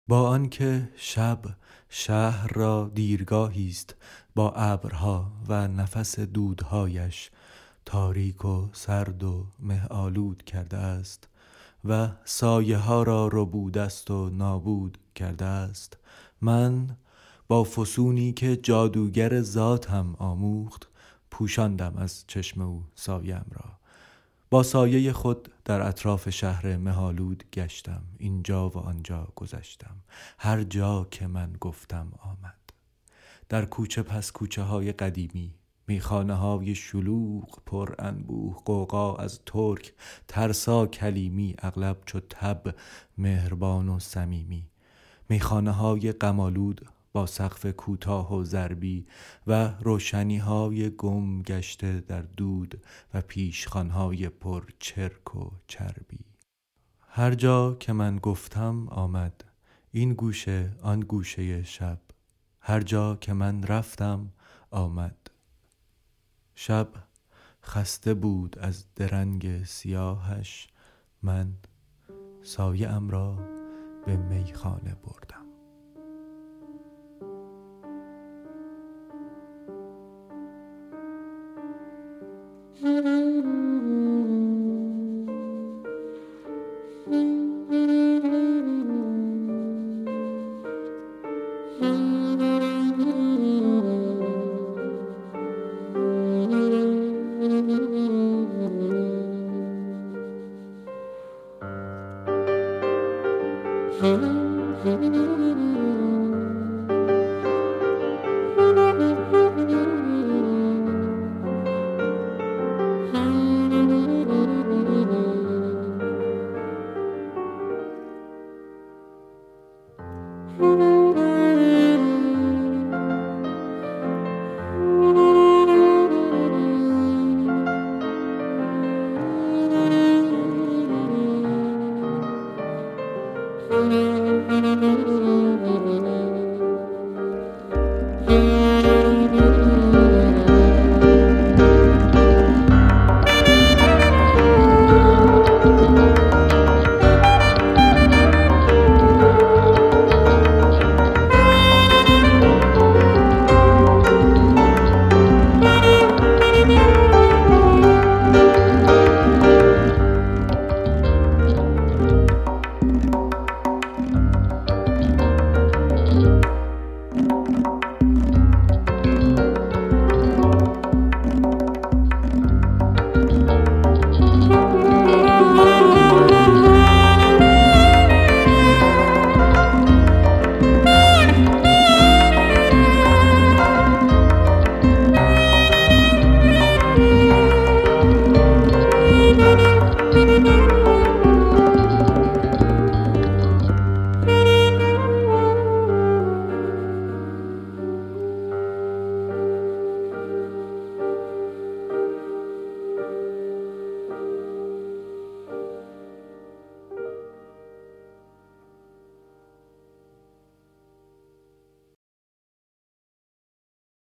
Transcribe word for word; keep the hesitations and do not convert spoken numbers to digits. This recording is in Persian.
با آنکه شب شهر را دیرگاهی است با ابرها و نفس دودهایش تاریک و سرد و مه آلود کرده است و سایه ها را ربوده است و نابود کرده است، من با فسونی که جادوگر ذاتم آموخت پوشاندم از چشم او سایه‌ام را. با سایه خود در اطراف شهر مه‌آلود گشتم، اینجا و آنجا گذشتم، هر جا که من گفتم آمد. در کوچه پس کوچه های قدیمی، میخانه های شلوغ پر انبوه، غوغا از ترک، ترسا کلیمی، اغلب چو تب مهربان و صمیمی، میخانه های غم‌آلود با سقف کوتاه و ضربی و روشنی های گم گشته در دود و پیشخوان های پر چرک و چربی. هر جا که من گفتم آمد، این گوشه آن گوشه شب، هر جا که من رفتم آمد. شب خسته بود از درنگ سیاهش، من سایه ام را به میخانه بردم.